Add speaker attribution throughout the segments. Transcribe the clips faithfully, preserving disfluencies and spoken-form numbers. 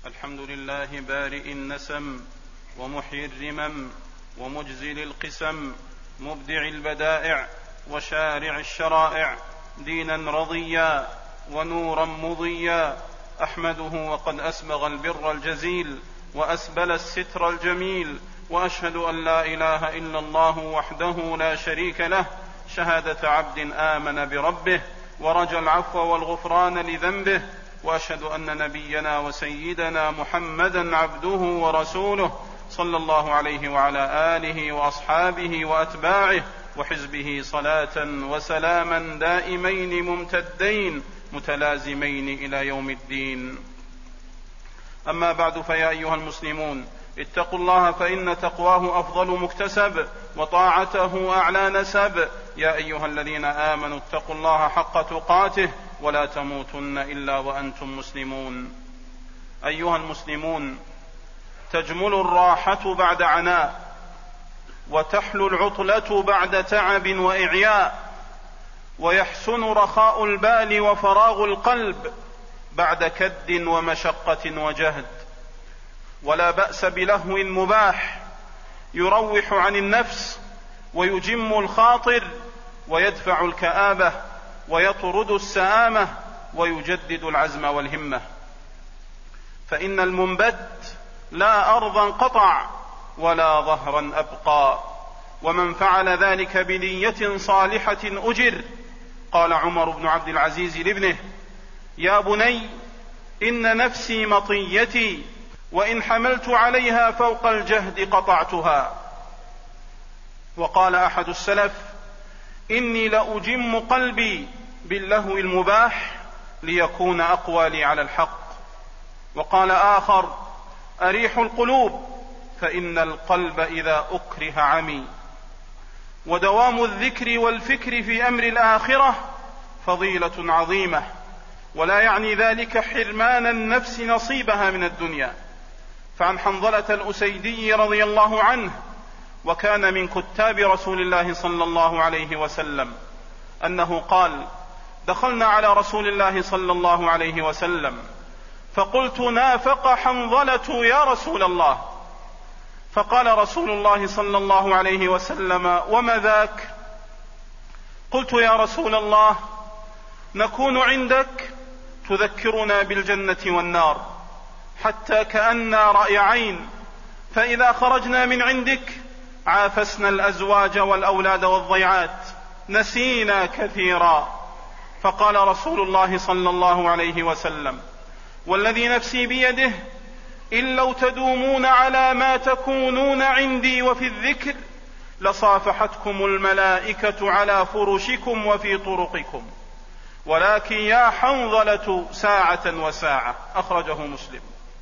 Speaker 1: الحمد لله بارئ النسم ومحيي الرمم ومجزل القسم مبدع البدائع وشارع الشرائع، دينا رضيا ونورا مضيا، أحمده وقد أسبغ البر الجزيل وأسبل الستر الجميل، وأشهد أن لا إله إلا الله وحده لا شريك له شهادة عبد آمن بربه ورجى العفو والغفران لذنبه، وأشهد أن نبينا وسيدنا محمدا عبده ورسوله صلى الله عليه وعلى آله وأصحابه وأتباعه وحزبه صلاة وسلاما دائمين ممتدين متلازمين إلى يوم الدين. أما بعد، فيا أيها المسلمون، اتقوا الله فإن تقواه أفضل مكتسب وطاعته أعلى نسب. يا أيها الذين آمنوا اتقوا الله حق تقاته ولا تموتن إلا وأنتم مسلمون. أيها المسلمون، تجمل الراحة بعد عناء، وتحلو العطلة بعد تعب وإعياء، ويحسن رخاء البال وفراغ القلب بعد كد ومشقة وجهد. ولا بأس بلهو مباح يروح عن النفس ويجم الخاطر ويدفع الكآبة ويطرد السآمة ويجدد العزم والهمة، فإن المنبت لا أرضا قطع ولا ظهرا أبقى، ومن فعل ذلك بنية صالحة أجر. قال عمر بن عبد العزيز لابنه: يا بني، إن نفسي مطيتي، وإن حملت عليها فوق الجهد قطعتها. وقال أحد السلف: إني لأجم قلبي باللهو المباح ليكون أقوى لي على الحق. وقال آخر: أريح القلوب فإن القلب إذا أكره عمي. ودوام الذكر والفكر في أمر الآخرة فضيلة عظيمة، ولا يعني ذلك حرمان النفس نصيبها من الدنيا. فعن حنظلة الأسيدي رضي الله عنه، وكان من كتاب رسول الله صلى الله عليه وسلم، أنه قال: دخلنا على رسول الله صلى الله عليه وسلم فقلت: نافق حنظلة يا رسول الله. فقال رسول الله صلى الله عليه وسلم: وما ذاك؟ قلت: يا رسول الله، نكون عندك تذكرنا بالجنة والنار حتى كأننا رأي عين، فإذا خرجنا من عندك عافسنا الأزواج والأولاد والضيعات، نسينا كثيرا. فقال رسول الله صلى الله عليه وسلم: والذي نفسي بيده، إن لو تدومون على ما تكونون عندي وفي الذكر لصافحتكم الملائكة على فرشكم وفي طرقكم، ولكن يا حنظلة ساعة وساعة. أخرجه مسلم.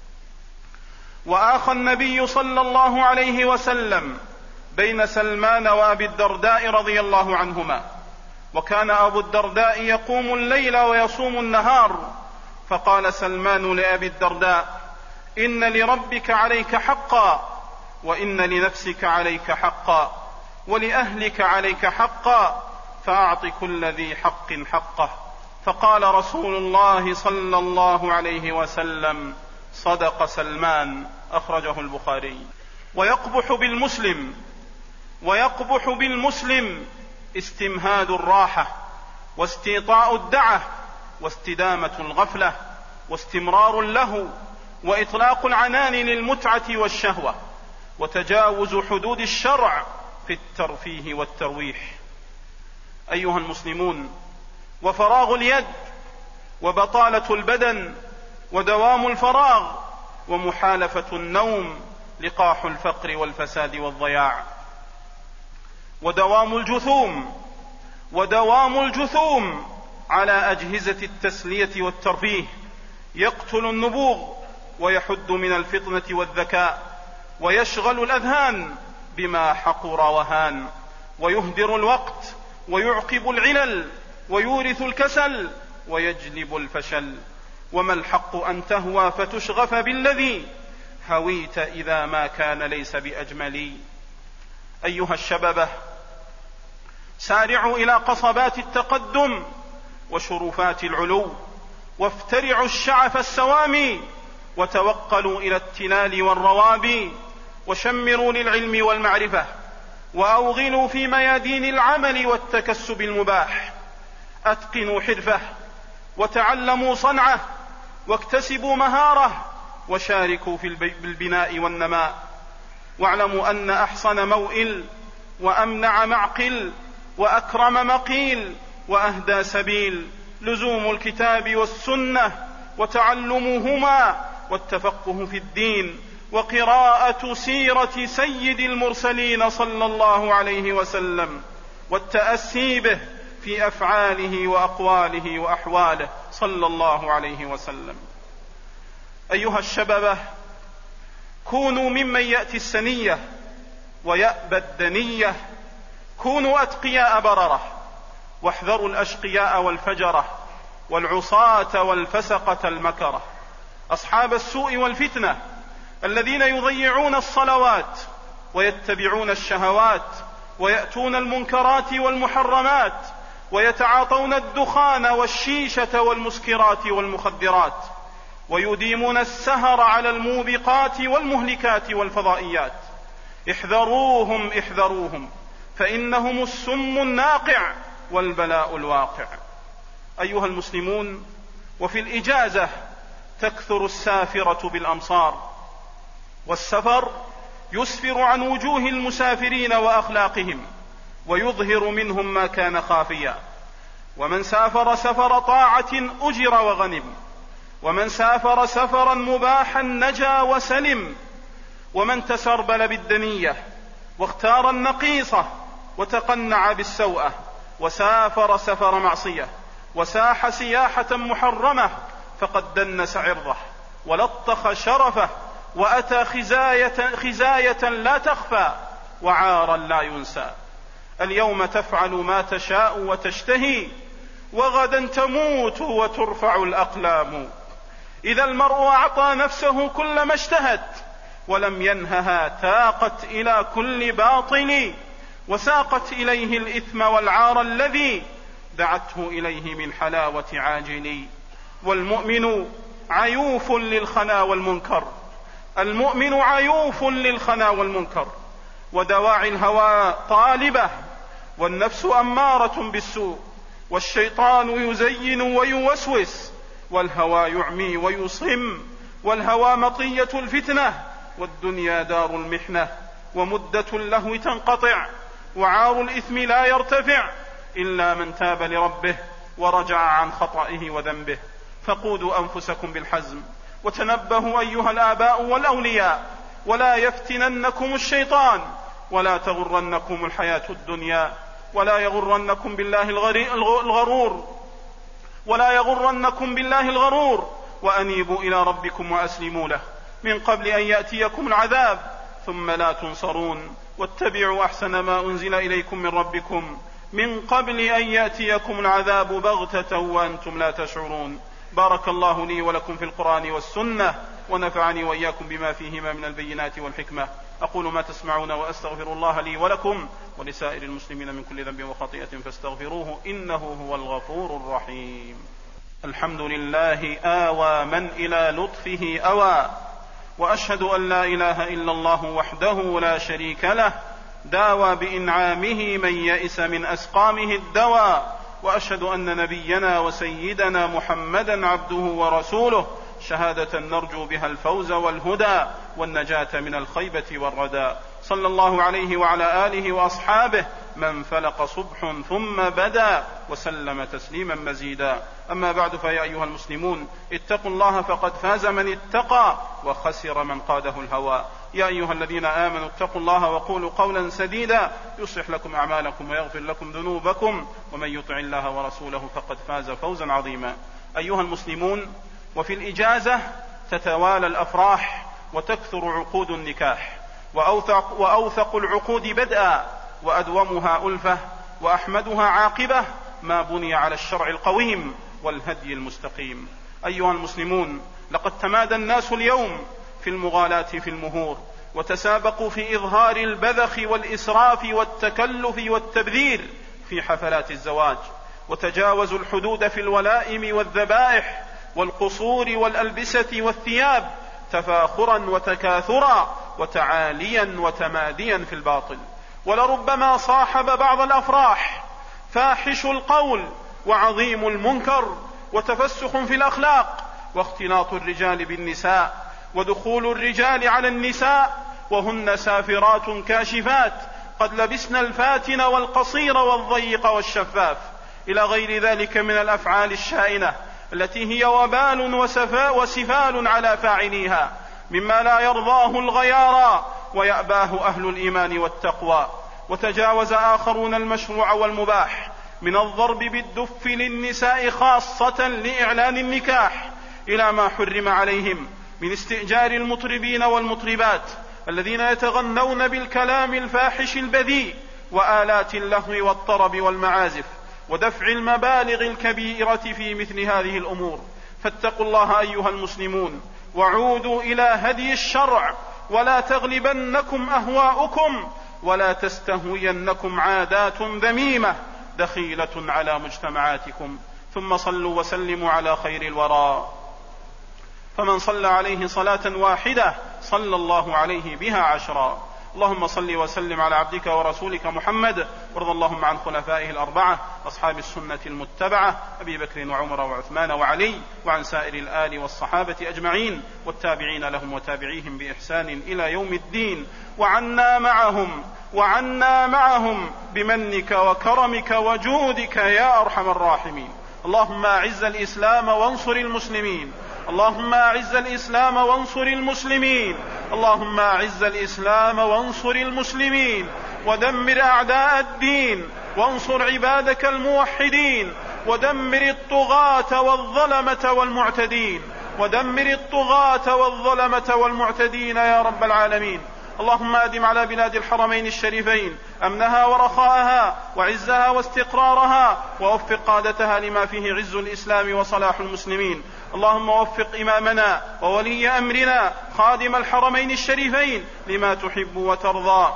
Speaker 1: وآخى النبي صلى الله عليه وسلم بين سلمان وأبي الدرداء رضي الله عنهما، وكان أبو الدرداء يقوم الليل ويصوم النهار، فقال سلمان لأبي الدرداء: إن لربك عليك حقا، وإن لنفسك عليك حقا، ولأهلك عليك حقا، فأعط كل ذي حق حقه. فقال رسول الله صلى الله عليه وسلم: صدق سلمان. أخرجه البخاري. ويقبح بالمسلم ويقبح بالمسلم استمهاد الراحة واستيطاء الدعة واستدامة الغفلة واستمرار اللهو وإطلاق العنان للمتعة والشهوة وتجاوز حدود الشرع في الترفيه والترويح. أيها المسلمون، وفراغ اليد وبطالة البدن ودوام الفراغ ومحالفة النوم لقاح الفقر والفساد والضياع. ودوام الجثوم ودوام الجثوم على أجهزة التسلية والترفيه يقتل النبوغ ويحد من الفطنة والذكاء ويشغل الأذهان بما حقر وهان، ويهدر الوقت ويعقب العلل ويورث الكسل ويجلب الفشل. وما الحق أن تهوى فتشغف بالذي هويت إذا ما كان ليس بأجملي. أيها الشبابة، سارعوا إلى قصبات التقدم وشرفات العلو، وافترعوا الشعف السوامي، وتوقلوا إلى التلال والروابي، وشمروا للعلم والمعرفة، وأوغلوا في ميادين العمل والتكسب المباح. أتقنوا حرفة، وتعلموا صنعة، واكتسبوا مهارة، وشاركوا في البناء والنماء. واعلموا أن أحصن موئل، وأمنع معقل، وأكرم مقيل، وأهدى سبيل لزوم الكتاب والسنة، وتعلمهما، والتفقه في الدين، وقراءة سيرة سيد المرسلين صلى الله عليه وسلم، والتأسي به في أفعاله وأقواله وأحواله صلى الله عليه وسلم. أيها الشباب، كونوا ممن يأتي السنية ويأبى الدنية، كونوا أتقياء بررة، واحذروا الأشقياء والفجرة، والعصاة والفسقة المكرة، أصحاب السوء والفتنة، الذين يضيعون الصلوات ويتبعون الشهوات، ويأتون المنكرات والمحرمات، ويتعاطون الدخان والشيشة والمسكرات والمخدرات، ويديمون السهر على الموبقات والمهلكات والفضائيات. احذروهم احذروهم، فإنهم السم الناقع والبلاء الواقع. أيها المسلمون، وفي الإجازة تكثر السافرة بالأمصار، والسفر يسفر عن وجوه المسافرين وأخلاقهم، ويظهر منهم ما كان خافيا. ومن سافر سفر طاعة أجر وغنم، ومن سافر سفرا مباحا نجا وسلم، ومن تسربل بالدنية واختار النقيصة وتقنع بالسوءة، وسافر سفر معصية، وساح سياحة محرمة، فقد دنس عرضه ولطخ شرفه، وأتى خزاية, خزاية لا تخفى، وعارا لا ينسى. اليوم تفعل ما تشاء وتشتهي، وغدا تموت وترفع الأقلام. إذا المرء أعطى نفسه كل ما اشتهت، ولم ينهها تاقت إلى كل باطل، وساقت إليه الإثم والعار الذي دعته إليه من حلاوة عاجل. والمؤمن عيوف للخنا والمنكر، المؤمن عيوف للخنا والمنكر، ودواعي الهوى طالبة، والنفس أمارة بالسوء، والشيطان يزين ويوسوس، والهوى يعمي ويصم، والهوى مطية الفتنة، والدنيا دار المحنة، ومدة اللهو تنقطع، وعار الإثم لا يرتفع إلا من تاب لربه ورجع عن خطئه وذنبه. فقودوا أنفسكم بالحزم، وتنبهوا أيها الآباء والأولياء، ولا يفتننكم الشيطان، ولا تغرنكم الحياة الدنيا، ولا يغرنكم بالله الغرور ولا يغرنكم بالله الغرور وأنيبوا إلى ربكم وأسلموا له من قبل أن يأتيكم العذاب ثم لا تنصرون. واتبعوا أحسن ما أنزل إليكم من ربكم من قبل أن يأتيكم العذاب بغتة وأنتم لا تشعرون. بارك الله لي ولكم في القرآن والسنة، ونفعني وإياكم بما فيهما من البينات والحكمة. أقول ما تسمعون، وأستغفر الله لي ولكم ولسائر المسلمين من كل ذنب وخطيئة فاستغفروه إنه هو الغفور الرحيم. الحمد لله آوى من إلى لطفه أوى، وأشهد أن لا إله إلا الله وحده لا شريك له، داوى بإنعامه من يئس من أسقامه الدواء. وأشهد أن نبينا وسيدنا محمدا عبده ورسوله، شهادة نرجو بها الفوز والهدى والنجاة من الخيبة والردى. صلى الله عليه وعلى آله وأصحابه من فلق صبح ثم بدا، وسلم تسليما مزيدا. أما بعد، فيا أيها المسلمون، اتقوا الله فقد فاز من اتقى وخسر من قاده الهوى. يا أيها الذين آمنوا اتقوا الله وقولوا قولا سديدا يصلح لكم أعمالكم ويغفر لكم ذنوبكم، ومن يطع الله ورسوله فقد فاز فوزا عظيما. أيها المسلمون، وفي الإجازة تتوالى الأفراح وتكثر عقود النكاح، وأوثق, وأوثق العقود بدءا وأدومها ألفة وأحمدها عاقبة ما بني على الشرع القويم والهدي المستقيم. أيها المسلمون، لقد تمادى الناس اليوم في المغالاة في المهور، وتسابقوا في إظهار البذخ والإسراف والتكلف والتبذير في حفلات الزواج، وتجاوزوا الحدود في الولائم والذبائح والقصور والألبسة والثياب،
Speaker 2: تفاخرا وتكاثرا وتعاليا وتماديا في الباطل. ولربما صاحب بعض الأفراح فاحش القول وعظيم المنكر وتفسخ في الأخلاق واختلاط الرجال بالنساء ودخول الرجال على النساء وهن سافرات كاشفات قد لبسن الفاتن والقصير والضيق والشفاف، إلى غير ذلك من الأفعال الشائنة التي هي وبال وسفال على فاعليها مما لا يرضاه الغيارى ويأباه أهل الإيمان والتقوى. وتجاوز آخرون المشروع والمباح من الضرب بالدف للنساء خاصة لإعلان النكاح إلى ما حرم عليهم من استئجار المطربين والمطربات الذين يتغنون بالكلام الفاحش البذيء وآلات اللهو والطرب والمعازف، ودفع المبالغ الكبيرة في مثل هذه الأمور. فاتقوا الله أيها المسلمون وعودوا إلى هدي الشرع، ولا تغلبنكم أهواؤكم ولا تستهوينكم عادات ذميمة دخيلة على مجتمعاتكم. ثم صلوا وسلموا على خير الورى، فمن صلى عليه صلاة واحدة صلى الله عليه بها عشرا. اللهم صل وسلم على عبدك ورسولك محمد، وارض اللهم عن خلفائه الأربعة أصحاب السنة المتبعة أبي بكر وعمر وعثمان وعلي، وعن سائر الآل والصحابة أجمعين والتابعين لهم وتابعيهم بإحسان إلى يوم الدين، وعنا معهم وعنا معهم بمنك وكرمك وجودك يا أرحم الراحمين. اللهم أعز الإسلام وانصر المسلمين، اللهم أعز الإسلام وانصر المسلمين، اللهم أعز الإسلام وانصر المسلمين، ودمر أعداء الدين، وانصر عبادك الموحدين، ودمر الطغاة والظلمة والمعتدين، ودمر الطغاة والظلمة والمعتدين يا رب العالمين. اللهم أدم على بلاد الحرمين الشريفين أمنها ورخاءها وعزها واستقرارها، ووفق قادتها لما فيه عز الإسلام وصلاح المسلمين. اللهم وفق إمامنا وولي أمرنا خادم الحرمين الشريفين لما تحب وترضى،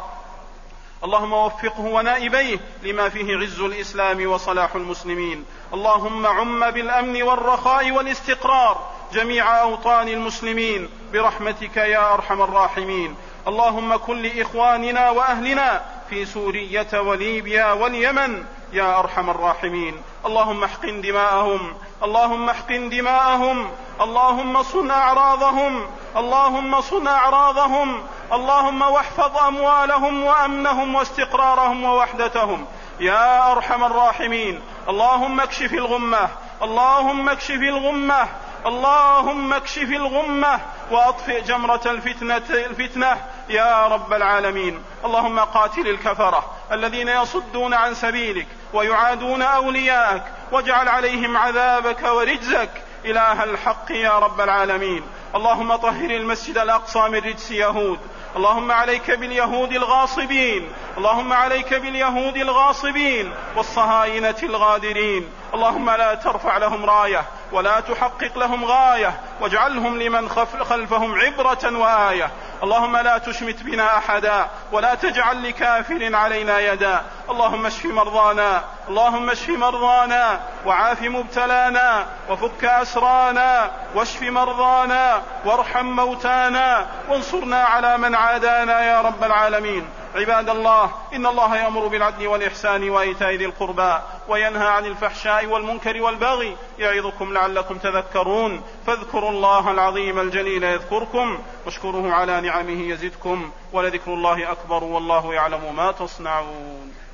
Speaker 2: اللهم وفقه ونائبيه لما فيه عز الإسلام وصلاح المسلمين. اللهم عم بالأمن والرخاء والاستقرار جميع أوطان المسلمين برحمتك يا أرحم الراحمين. اللهم كن لإخواننا وأهلنا في سورية وليبيا واليمن يا أرحم الراحمين. اللهم احقن دماءهم، اللهم احقن دماءهم، اللهم صن أعراضهم، اللهم صن أعراضهم، اللهم واحفظ أموالهم وأمنهم واستقرارهم ووحدتهم يا أرحم الراحمين. اللهم اكشف الغمة، اللهم اكشف الغمة، اللهم اكشف الغمة وأطفئ جمرة الفتنة, الفتنة يا رب العالمين. اللهم قاتل الكفرة الذين يصدون عن سبيلك ويعادون أولياءك، واجعل عليهم عذابك ورجزك إله الحق يا رب العالمين. اللهم طهر المسجد الأقصى من رجس يهود، اللهم عليك باليهود الغاصبين، اللهم عليك باليهود الغاصبين والصهاينة الغادرين. اللهم لا ترفع لهم راية ولا تحقق لهم غاية، واجعلهم لمن خلفهم عبرة وآية. اللهم لا تشمت بنا أحدا ولا تجعل لكافر علينا يدا. اللهم اشف مرضانا، اللهم اشف مرضانا وعاف مبتلانا وفك أسرانا واشف مرضانا وارحم موتانا وانصرنا على من عادانا يا رب العالمين. عباد الله، إن الله يأمر بالعدل والإحسان وإيتاء ذي القربى وينهى عن الفحشاء والمنكر والبغي يعظكم لعلكم تذكرون. فاذكروا الله العظيم الجليل يذكركم واشكروه على نعمه يزدكم، ولذكر الله أكبر والله يعلم ما تصنعون.